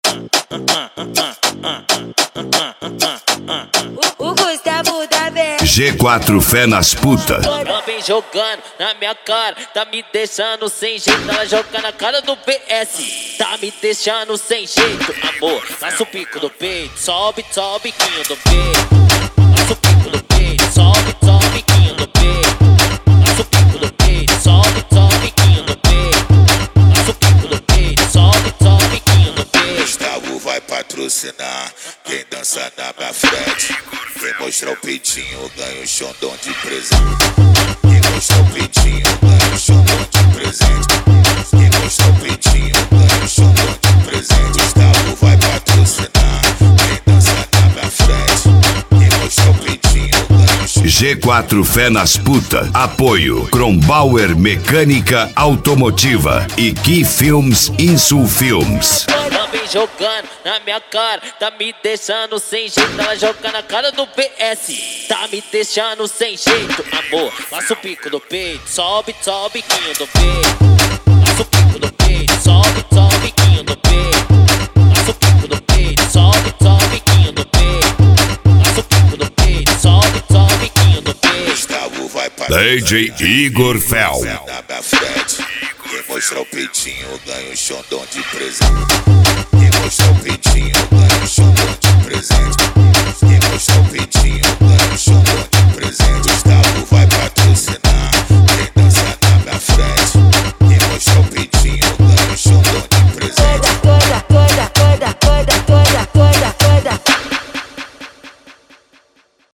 O Gustavo da Vera. G4 Fé nas puta. Ela vem jogando na minha cara, tá me deixando sem jeito. Ela joga na cara do BS, tá me deixando sem jeito. Amor, laça o pico do peito, sobe, sobe, biquinho do peito. Laça o pico do peito, sobe, sobe, biquinho do peito. Laça o pico do peito, sobe, sobe, biquinho do peito. Laça o pico do peito, sobe, sobe, biquinho do peito. Gustavo vai patrocinar quem dança na minha frente. Quem mostrar o peitinho ganha um xondão de presente. Quem mostrar o peitinho ganha um xondão de presente. Quem mostrar o peitinho ganha um xondão de presente. Gustavo vai patrocinar quem dança na minha frente. Quem mostrar o peitinho ganha um xondão. G4 Fé nas puta. Apoio Crombauer Mecânica Automotiva e Key Films Insul Films. Ela vem jogando na minha cara, tá me deixando sem jeito. Ela joga na cara do BS, tá me deixando sem jeito. Amor, laça o pico do peito, sobe, sobe, biquinho do peito. Laça o pico do peito, sobe, sobe, biquinho do peito. Laça o pico do peito, sobe, sobe, biquinho do peito. Laça o pico do peito, sobe, sobe, biquinho do peito. Gustavo vai patrocinar DJ Igor Fel. na minha frente. Quem mostrar o peitinho ganha um xondão de presente. Quem mostrar o peitinho ganha um xondão de presente. Quem mostrar o peitinho ganha um xondão